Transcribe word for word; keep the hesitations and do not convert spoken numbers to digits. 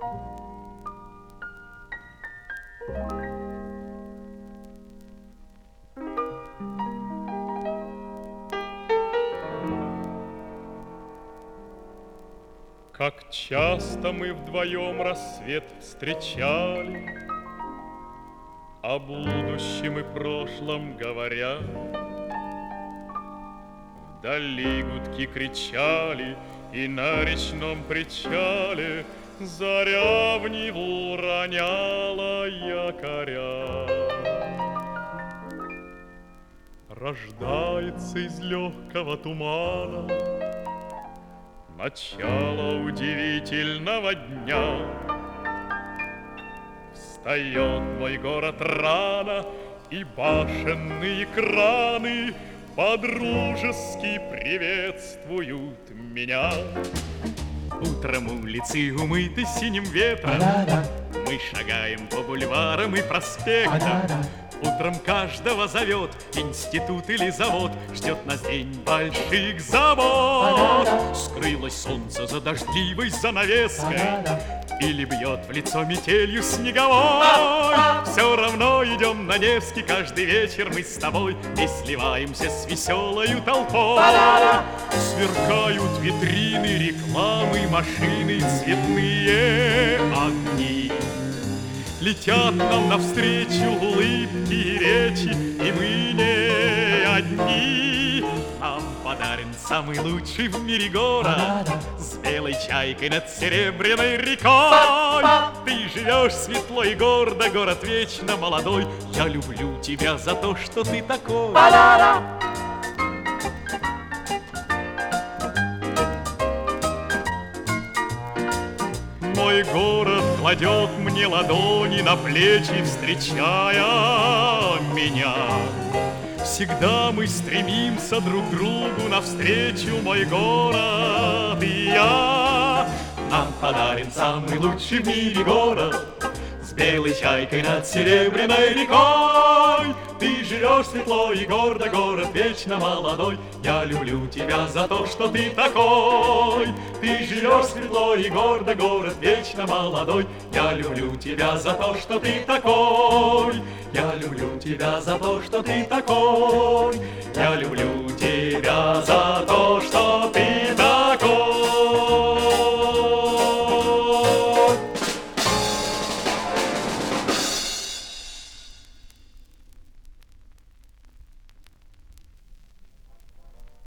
Как часто мы вдвоем рассвет встречали, о будущем и прошлом говоря. Вдали гудки кричали, и на речном причале заря в Неву роняла якоря. Рождается из легкого тумана начало удивительного дня. Встает мой город рано, и башенные краны подружески приветствуют меня. Утром улицы умыты синим ветром, мы шагаем по бульварам и проспектам. Утром каждого зовет институт или завод, ждет нас день больших забот. Скрылось солнце за дождливой занавеской, или бьет в лицо метелью снеговой. Все равно идем на Невский каждый вечер мы с тобой и сливаемся с веселою толпой. Сверкают витрины, рекламы, машины, цветные огни. Летят нам навстречу улыбки и речи, и мы не одни. Нам подарен самый лучший в мире город с белой чайкой над серебряной рекой. Ты живешь светло и гордо, город вечно молодой. Я люблю тебя за то, что ты такой. Мой город кладет мне ладони на плечи, встречая меня. Всегда мы стремимся друг другу навстречу, мой город и я. Нам подарен самый лучший в мире город с белой чайкой над серебряной рекой. Ты живешь светло и гордо, город вечно молодой. Я люблю тебя за то, что ты такой. Ты живешь светло и гордо, город вечно молодой. Я люблю тебя за то, что ты такой. Я люблю тебя за то, что ты такой. Я люблю тебя за то, что